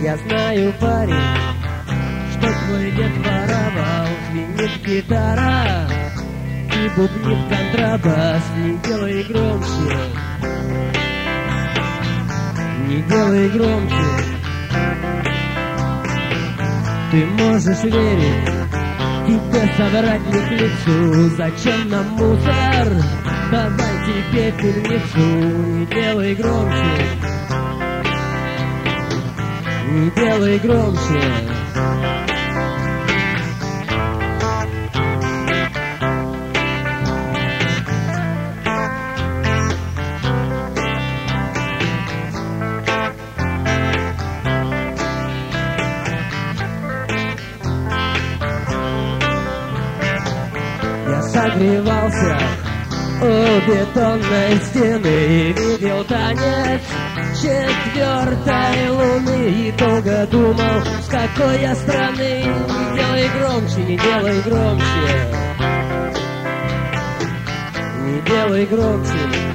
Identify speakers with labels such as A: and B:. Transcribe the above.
A: Я знаю, парень, что твой дед воровал. Звенит гитара и бубнит контрабас. Не делай громче, не делай громче. Ты можешь верить, тебе соврать не к лицу. Зачем нам мусор? Давайте пепельницу. Не делай громче, не делай громче. Я согревался у бетонной стены и видел танец четвертой луны. И долго думал, с какой я страны. Не делай громче, не делай громче, не делай громче.